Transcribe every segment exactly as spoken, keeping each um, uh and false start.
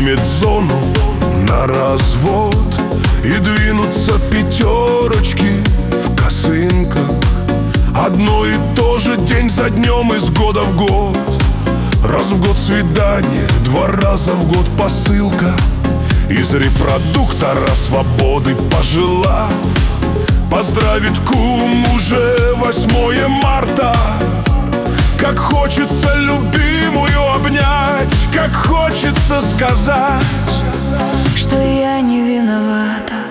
примет зону на развод, и двинутся пятерочки в косынках. Одно и то же день за днем, из года в год. Раз в год свидание, два раза в год посылка из репродуктора свободы, пожелав поздравить кум уже восьмое марта. Как хочется любимую обнять, как хочется сказать, что я не виновата.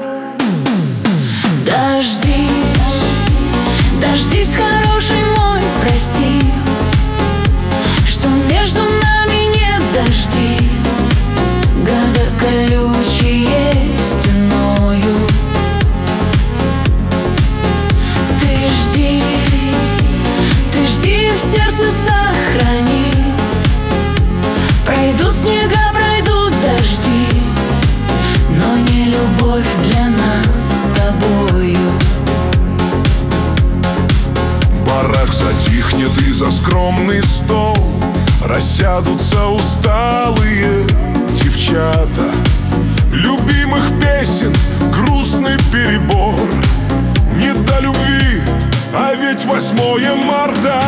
Дождись, дождись, хороший мой, прости, что между нами нет дождей. Года колючие стеною. Ты жди, ты жди, в сердце сохрани. Пройдут снега, пройдут дожди, но не любовь для нас с тобою. Барак затихнет, и за скромный стол рассядутся усталые девчата. Любимых песен грустный перебор. Не до любви, а ведь восьмое марта.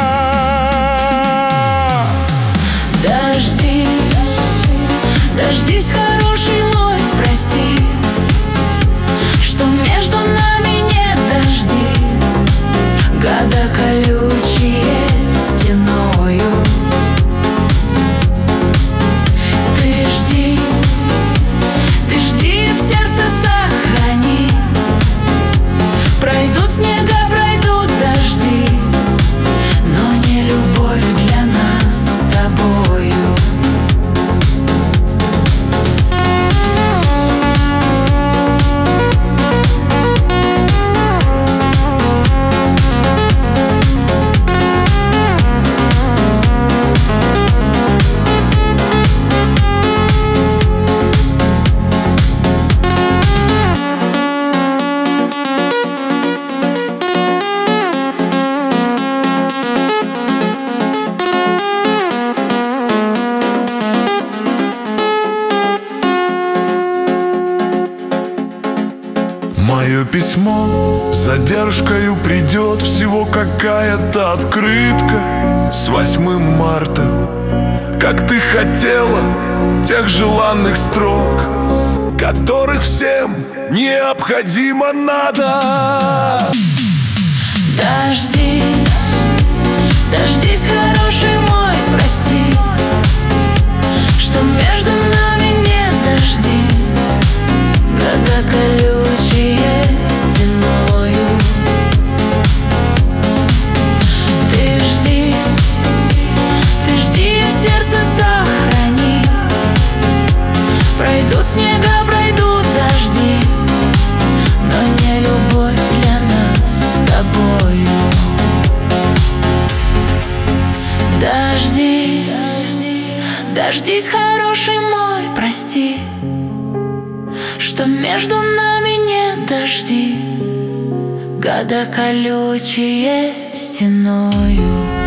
Дождись, дождись, хороший мой, прости, что между нами нет дождей. Года колючие стеною. Ты жди, ты жди, в сердце сохрани. Пройдут снега, пройдут дожди, но не любовь для нас с тобою. Мое письмо с задержкою придет, всего какая-то открытка с восьмым марта. Как ты хотела тех желанных строк, которых всем необходимо надо. Дождись, дождись, хороший мой, прости, что между нами нет дождей. Года колючие стеною. Ты жди, ты жди, в сердце сохрани. Пройдут снега, пройдут дожди, но не любовь для нас с тобою. Дождись, дождись, хороший мой, прости, что между нами нет дождей. Года колючие стеною.